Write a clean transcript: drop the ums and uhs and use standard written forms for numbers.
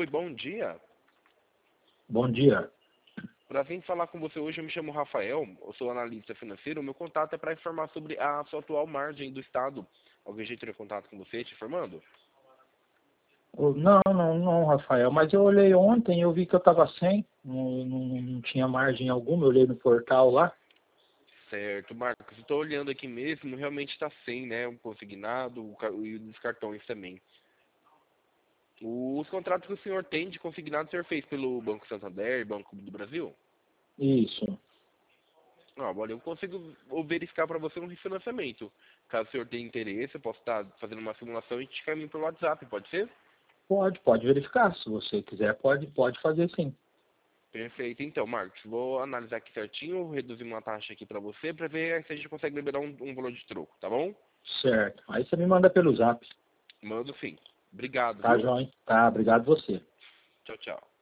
Oi, bom dia. Bom dia. Para vir falar com você hoje, eu me chamo Rafael, eu sou analista financeiro. O meu contato é para informar sobre a sua atual margem do Estado. Alguém já entrou em contato com você te informando? Não, Rafael, mas eu olhei ontem, eu vi que eu estava sem, não tinha margem alguma, eu olhei no portal lá. Certo, Marcos. Estou olhando aqui mesmo, realmente está sem, né? O consignado e os cartões também. Os contratos que o senhor tem de consignado, o senhor fez pelo Banco Santander, Banco do Brasil? Isso. Olha, eu consigo verificar para você um refinanciamento. Caso o senhor tenha interesse, eu posso estar fazendo uma simulação e te caminho pelo WhatsApp, pode ser? Pode verificar, se você quiser, pode fazer sim. Perfeito. Então, Marcos, vou analisar aqui certinho, reduzir uma taxa aqui para você, para ver se a gente consegue liberar um valor de troco, tá bom? Certo. Aí você me manda pelo Zap. Mando sim. Obrigado, Tá, viu? João? Tá, obrigado você. Tchau, tchau.